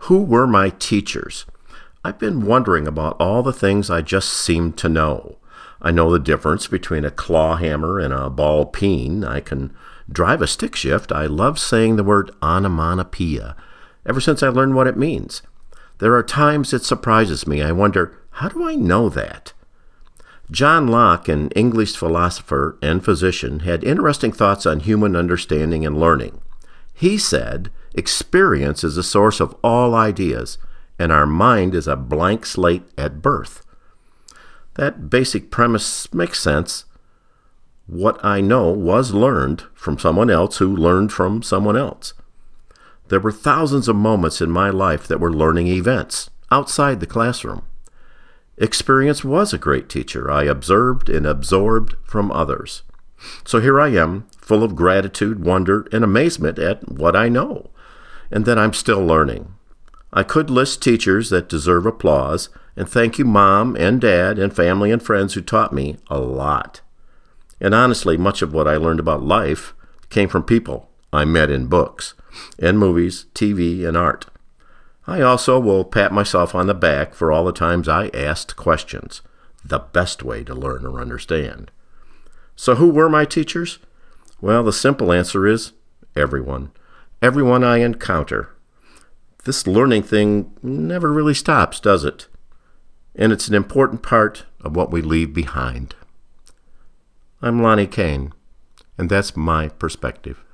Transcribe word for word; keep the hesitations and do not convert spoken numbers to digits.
Who were my teachers? I've been wondering about all the things I just seem to know. I know the difference between a claw hammer and a ball peen. I can drive a stick shift. I love saying the word onomatopoeia ever since I learned what it means. There are times it surprises me. I wonder, how do I know that? John Locke, an English philosopher and physician, had interesting thoughts on human understanding and learning. He said, experience is the source of all ideas, and our mind is a blank slate at birth. That basic premise makes sense. What I know was learned from someone else who learned from someone else. There were thousands of moments in my life that were learning events outside the classroom. Experience was a great teacher. I observed and absorbed from others. So here I am, full of gratitude, wonder, and amazement at what I know, and that I'm still learning. I could list teachers that deserve applause, and thank you, Mom and Dad and family and friends who taught me a lot. And honestly, much of what I learned about life came from people I met in books, and movies, T V, and art. I also will pat myself on the back for all the times I asked questions, the best way to learn or understand. So who were my teachers? Well, the simple answer is everyone. Everyone I encounter. This learning thing never really stops, does it? And it's an important part of what we leave behind. I'm Lonnie Kane, and that's my perspective.